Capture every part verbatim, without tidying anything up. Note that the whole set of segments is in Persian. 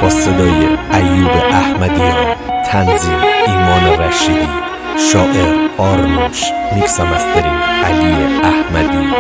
با صدای ایوب احمدیان، تنظیم ایمان رشیدی، شاعر آرنوش، میکس و مسترینگ علی احمدی.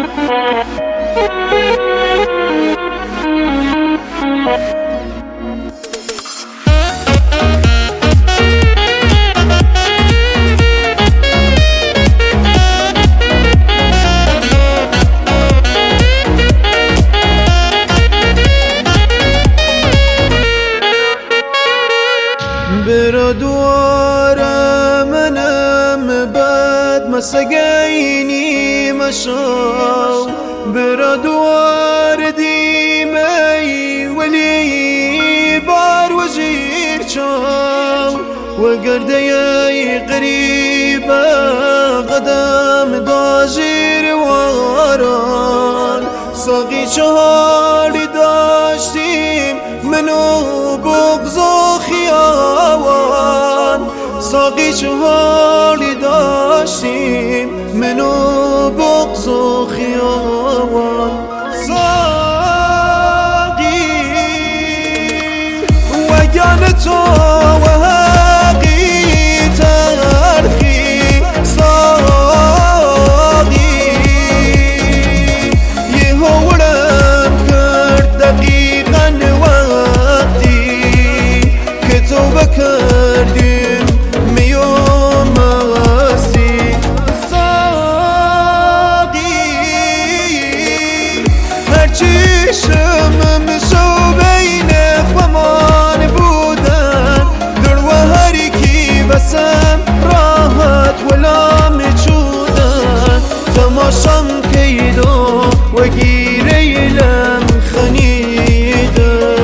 برا دواره منم بد مسگینی مشاو برا دوار دیمی ولی بار وزیر چاو وگرده ی قریبه قدم دازیر واران ساقی چهاری داشتیم منو بغض و خیاوان ساقی چهاری داشتیم منو بغض و خیاوان ساقی وگان تو و حقی تلخی ساقی یه هورم کرد دقیقا وقتی که تو بکردیم میوم مسی ساقی هرچی شمم سو بین خمان بودن در و هری کی بسم راحت ولا میچودن تماشام کیدو و گیره لم خنیدن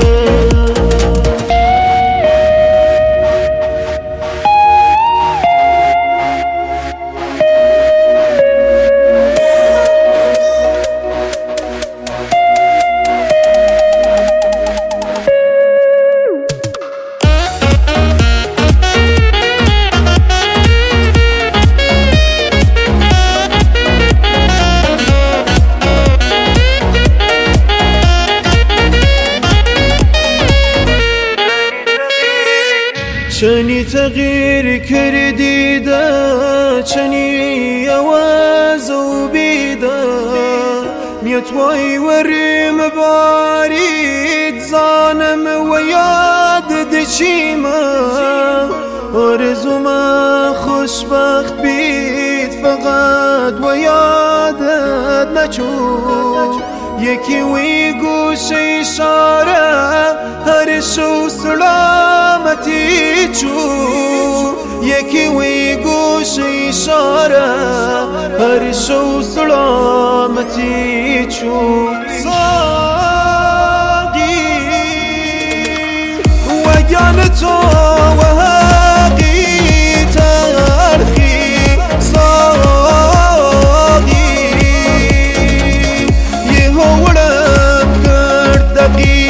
چنی تغییر کردیده چنی عوض و بیده نیت وای وریم بارید زانم و یاد دچیمه آرزوم خوشبخت بید فقط و یادت نچود یکی وی گوش اشاره هر شو سلامتی چو یکی وی گوش اشاره هر شو سلامتی چو ساقی وگان تو و حقی تلخی ساقی یه هورم کرد دقیق